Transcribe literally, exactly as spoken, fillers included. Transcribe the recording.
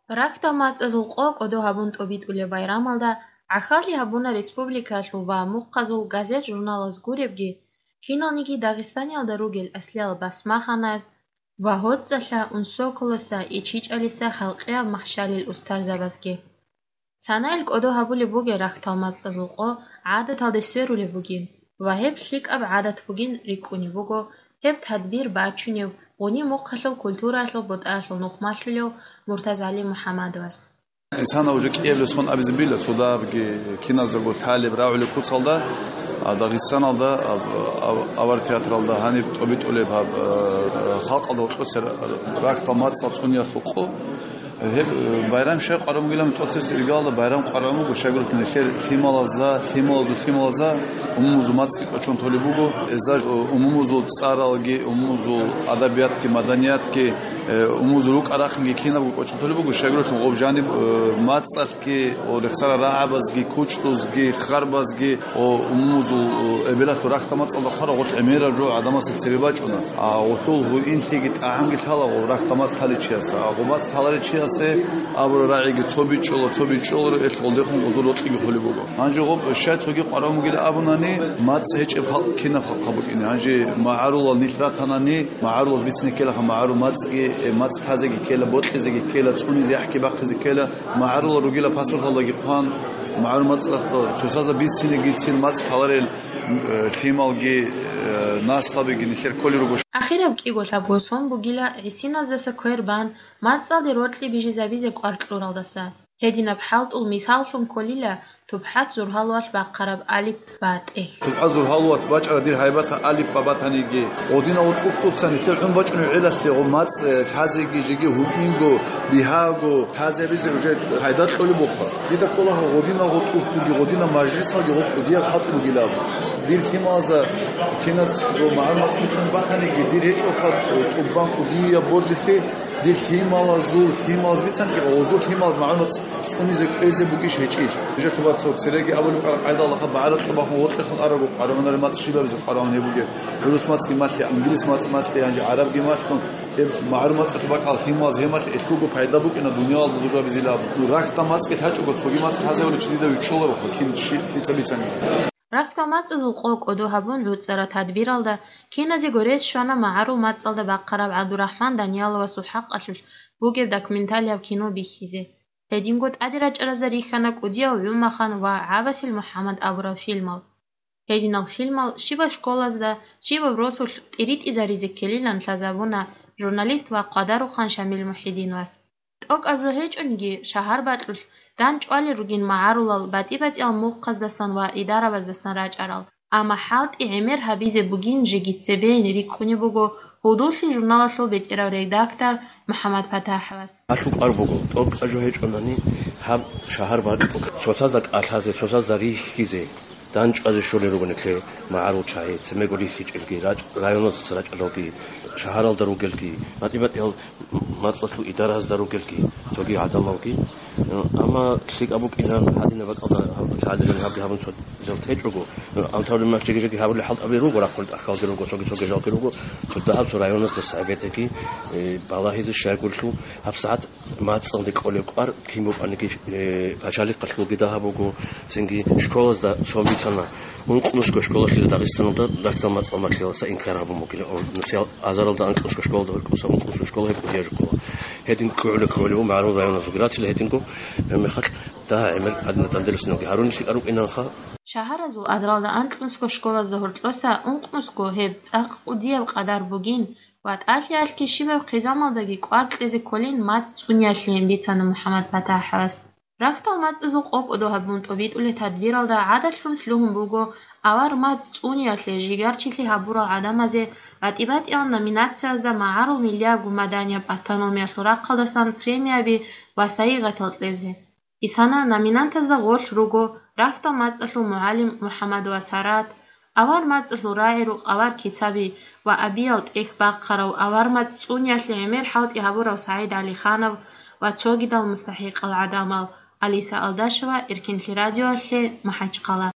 Рахта мацӏазулкъо кӏодо хабун тӏобитӏуле байрамалда гӏахали хабуна республикалу ва мукъазул газет журналаз гуребги киналниги Дагъистаниалда ругел аслиал басмаханаз ва гьоцӏалъа унсоколоса ичичӏалиса халкьиаб махшалил устарзабазги. Санаил кӏодо хабули буге рахтал мацӏазулкъо гӏядаталде сверули бугин ва хӏеб лъикӏаб гӏядат бугин рикӏуни буго хӏеб тадбир баъчунев гъуни мукъалъул культуралъу бутӏалъу нухмалъулев Муртазали Мухаммадовас. Инсана уже киевлес хон абизбила цудабги киназорго талиб раъули куцалда Дагъистаналда авар театралда хани тӏобитӏулеб халкьалда утӏусер рахтал мацӏал цӏуниятлукъо байрам шай qaramugilami totses irgalda bayram qaramugu shagirutne kher thimalaza thimalazu thimalaza umumuzu matski qochontolibugu ezaj umumuzu tsaralgi umumuzu adabiyatki madaniyatki umumuzu ruqaraqngi kinabu qochontolibugu shagirutne objani matsalki o rexsara rahabazgi kuchtuzgi kharbazgi o umumuzu ebelat raqta matsalda qara qoch emera jo adamas tsebibachuna a otul intigi taangi thala raqta matsali chiasa qomas thalari chiasa აბრო რაიგი ცობიჭოლო ცობიჭოლო ეთყოლდე ხომ უზუროთი ხოლიბოგო ანჯი ღო შეცოგი ყარამუგილი აბუნანი მაც ეჭე ხინა ხაბუკინი ანჯი მაარულა ნიხრათანანი მაარულს ბიცნი კელა ხა მაარუ მაცი მაც თაზეგი კელა ბოტლიზეგი კელა წუნიზი აჰკი ბახიზი კელა მაარულა რუგილა ფასპორტალდაგი ხან მაარუ მაცლა ცოსაზა ბიცინი გიცინ მაც ხალარელ ხიმალგი ნასტაბიგი ნიხერ კოლი როგო ახირებ კიგო შაბოსონ ბუგილა ისინაზდასა ქერბან მაცალდი როტლი ბიჟი ზაბიზე კვარტლურალდასა ჰედინა ფჰალტულ მისალხუმ კოლილა თუბჰათ ზურჰალვაშ ბაყარაბ ალიფ ბატე თუბჰათ ზურჰალვაშ ბაჭარა დილ ჰაიბათა ალიფ ბაბათანიგი ოდინა უტყუყუცანი სერხუნ ბაჭნი ელასი ღო მაც თაზეგი ჟიგი ჰუკინგო ბიჰაგო თაზებიზე უჟე ჰაიდათ ყოლი ბოხა დიდა ყოლა ოდინა უტყუყუგი ოდინა მაჟრისალგი ღო ყუდია ხატუ გილა დილ ხიმაზა კინაც ღო მარმაც მიცან ბათანიგი დილ ეჭოხა ტუბან ყუდია ბორჯიხი დილ ხიმალაზუ ხიმალ მიცან კი ოზუ ხიმალ მარმაც წუნიზე ყეზე ბუგი შეჭიჭ ჟე ხვა ცერეგი აბული ყარა ყაიდალა ხა ბაარატ ხა ხო ოთხ ხა არაგო ყარამანარი მაც შიბაბიზე ყარავნებუგე რუს მაც კი მათი ინგლის მაც მათი ანჯი არაბგი მაც ხონ მარ მაც ხა ყალ ხიმალ ზემათ ეთქუგო ფაიდა ბუკინა დუნიალ ბუდურაბიზილა რახტა მაც კი თაჭუგო ცოგი მაც თაზეული ჩდიდა ვიჩოლო ხო კინში ფიცაბიცანი Рахта мацӏазулкъо кӏодо хабун луцӏара тадбиралда кинази горес швана маъару мацӏалда бакъараб Абдурахман Даниялова сухӏа къалъуль бугев документалияб кино бихизе ҳединго тӏадира чӏаразда рихана кӏудияв гӏумахан ва гӏябасил Мухаммад абурав фильмал ҳединал фильмал шиба школазда шиба вросуль тӏиритӏизаризе келилан лазабуна журналист ва къадарухан Шамил Мухиддинвас тӏок абжо ҳечӏунги шаҳар батӏруль дан чӏвали ругин маъарулал батӏи-батӏиал мухъаздасан ва идараваздасан рачӏарал амма хӏалтӏи гӏемер хӏабизе бугин жигитсебейн рикъуни буго ҳудулли журналалъу бечӏерав редактор Мухаммад Патаховас ашу къарбуго тӏок ажо ҳечӏунани ҳам шаҳар батӏ цоцаза кӏалъазе цоцаза рихкизе дан чӏвазе шоли ругонекле маъару чаи цемего рихичӏелги районос рачӏалоги шаҳаралда ругелги батӏи-батӏиал мацӏалъу идаразда ругелги цоги адамалги ama klik abuk inan hadina bak alda hadina habli habun sod zo tejrugo am tawle mak jigi jigi habli halt abi rugo raqul akhal rugo sogi sogi jal rugo khudda hab rayonos da sabeteki balahiz shagultu hab saat ma tsandi qoli qar kimuk aniki pashali qallu gida habugo singi shkolas da shomitsana unqnusko shkolas da Dag'istanda dakta matsamatli sa inkarabu mukile nasial azaralda unqnusko shkolda ulqosa unqnusko shkola hep yajko hedin ku'le ku'le ma'ruf rayonos gratil hedingo мехат да эмел адна тандерсноги харуниси карук инанха шаҳаразу адралда анқнуско школазда ҳуртлоса унқнуско ҳеб цӏақ удияв қадар бугин ва тӏалъи алки шибав қизамалдаги квартлезе колин мат цӏунияшлиен бицана Мухаммад Патаховас рахтал мацӏазулкъо кӏодо хабун тӏобитӏуле тадбиралда гӏядалъун лъугьун буго авар мат цӏунияшле жигарчили хабурал гӏадамазе батӏи-батӏиал номинациязда маъарул миллияб маданияб автономиялъу раққалдасан премияби ва саигъатал тлезе исана номинантазда гъолъ руго рахтал мацӏалъу муаллим Мухаммадова Сарат авар мацӏалъу раъиру авар кицаби ва абиял тӏех баққарав авар мат цӏунияшле гӏемер хӏалтӏи хабурав Саид Алиханов ва цогидал мустахӏиқал гӏадамал Алиса Алдашева Эркинли радиоалле Махачкала